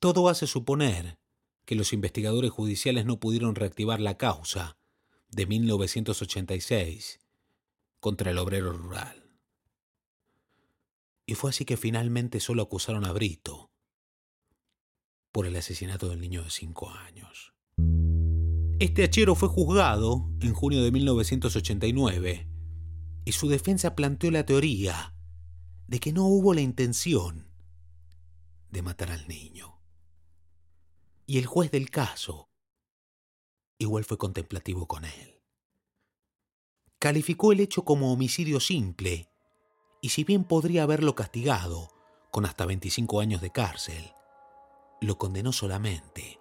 Todo hace suponer que los investigadores judiciales no pudieron reactivar la causa de 1986 contra el obrero rural. Y fue así que finalmente solo acusaron a Brito por el asesinato del niño de 5 años. Este hachero fue juzgado en junio de 1989 y su defensa planteó la teoría de que no hubo la intención de matar al niño. Y el juez del caso igual fue contemplativo con él. Calificó el hecho como homicidio simple y si bien podría haberlo castigado con hasta 25 años de cárcel, lo condenó solamente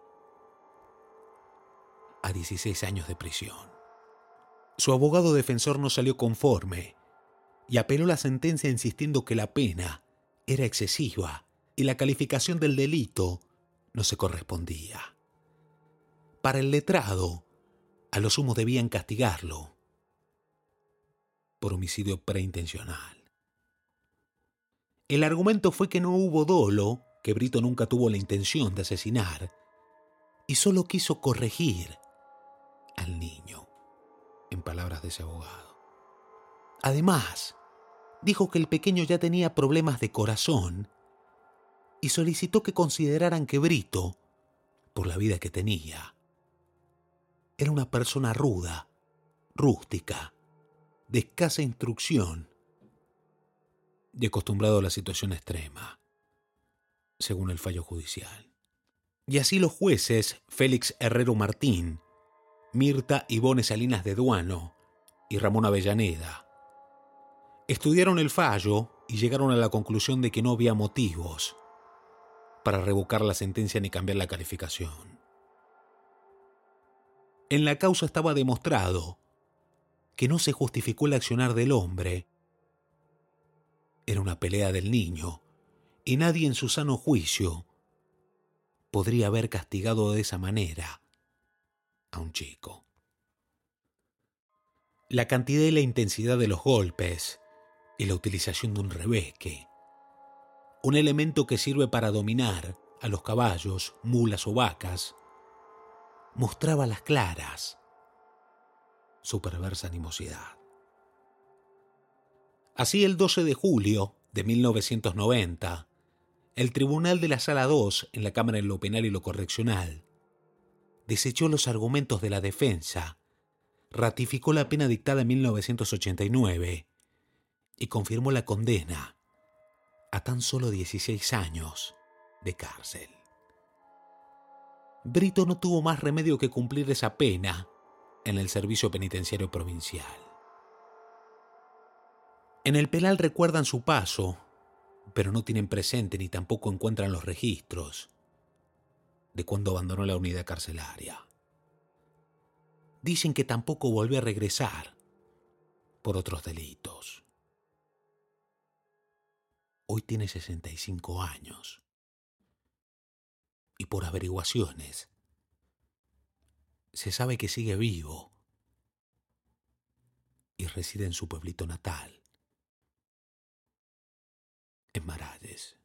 a 16 años de prisión. Su abogado defensor no salió conforme y apeló la sentencia insistiendo que la pena era excesiva y la calificación del delito no se correspondía. Para el letrado, a lo sumo debían castigarlo por homicidio preintencional. El argumento fue que no hubo dolo, que Brito nunca tuvo la intención de asesinar y solo quiso corregir al niño, en palabras de ese abogado. Además, dijo que el pequeño ya tenía problemas de corazón y solicitó que consideraran que Brito, por la vida que tenía, era una persona ruda, rústica, de escasa instrucción y acostumbrado a la situación extrema, según el fallo judicial. Y así los jueces Félix Herrero Martín, Mirta Ivone Salinas de Duano y Ramón Avellaneda estudiaron el fallo y llegaron a la conclusión de que no había motivos para revocar la sentencia ni cambiar la calificación. En la causa estaba demostrado que no se justificó el accionar del hombre. Era una pelea del niño y nadie en su sano juicio podría haber castigado de esa manera a un chico. La cantidad y la intensidad de los golpes y la utilización de un rebeque, un elemento que sirve para dominar a los caballos, mulas o vacas, mostraba a las claras su perversa animosidad. Así, el 12 de julio de 1990, el Tribunal de la Sala 2 en la Cámara de lo Penal y lo Correccional desechó los argumentos de la defensa, ratificó la pena dictada en 1989 y confirmó la condena a tan solo 16 años de cárcel. Brito no tuvo más remedio que cumplir esa pena en el Servicio Penitenciario Provincial. En el penal recuerdan su paso, pero no tienen presente ni tampoco encuentran los registros de cuando abandonó la unidad carcelaria. Dicen que tampoco volvió a regresar por otros delitos. Hoy tiene 65 años y por averiguaciones se sabe que sigue vivo y reside en su pueblito natal, en Maralles.